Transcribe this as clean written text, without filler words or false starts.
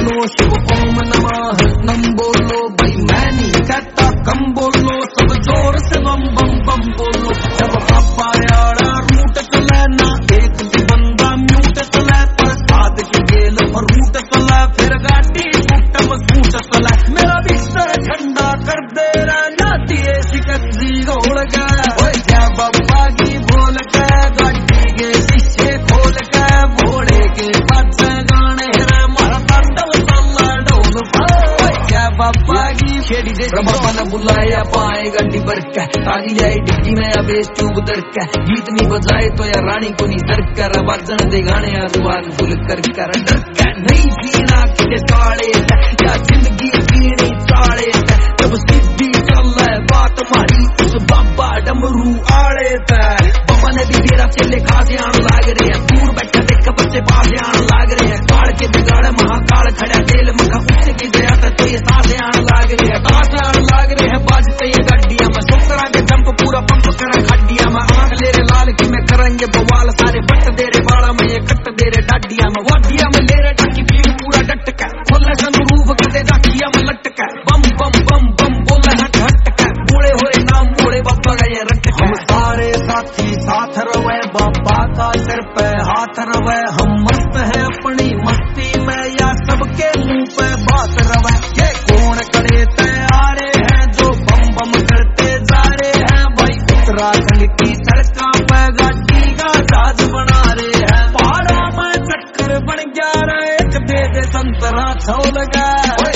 बोलो, शिव ओम नमः नम बोलो, भाई मैं नहीं कहता कम बोलो, सब जोर से बम बम बम बोलो। जब बाबा यारा रूट चले ना एक भी बंदा म्यूट चले, प्रसाद की गेल और रूट चले, फिर गाड़ी टूटम सूट चले। मेरा बिस्तर ठंडा कर दे रहना दिए शिकंजी घोल के, क्या बाबा की बोल के गाड़ी के शीशे खोल के, घोड़े के पाछे गाने बाबा की खेड़ी दे। बाबा ने बुलाया पाए गड्डी भर के, ताली जाए डिग्गी में अब ट्यूब दर के, गीत नहीं बजाए तो या रानी को नहीं दर कर, बाजन दे गाने आसमान फुल कर कर डर के नहीं जीना किसे काले या जिंदगी जीनी चाले, जब सीधी चल बात मारी उस बाबा डमरू आड़े तय। बाबा ने भी डेरा चले खासे आने लाग रहे हैं, दूर बैठे देख बच्चे पासे आने लाग रहे हैं, काल के बिगाड़े महाकाल खड़ा तेल मखा उठने की दया तो ये सांसें आने लाग रही है, सांसें आने लाग रही है, बाजते ये गड्डियां मैं सुकरा के जंप पूरा पंप करा खड्डियां मैं, आंख ले रे लाल की मैं करेंगे बवाल, सारे बट दे रे बाड़ा में ये कट दे रे डाडिया में, वादिया में ले रे टाकी पीर पूरा डट का, खोले संरूप करते डाकिया में लट का, बम बम बम बम बोले हट हट का, बूढ़े हो रे नाम बूढ़े बाबा का ये रट का। हम सारे साथी साथ रवे, बाबा का सिर पे हाथ रवे, हम मस्त है अपनी मस्ती में या सबके मुंह पे बात रवे। ये कौन करे तैयारे हैं जो बम बम करते जा रहे हैं, भाई उत्तराखंड की सड़कों पे गाड़ी का जहाज बना रहे हैं, पहाड़ों में चक्कर बन गया रे, एक दे दे संतरा छोड़ गया।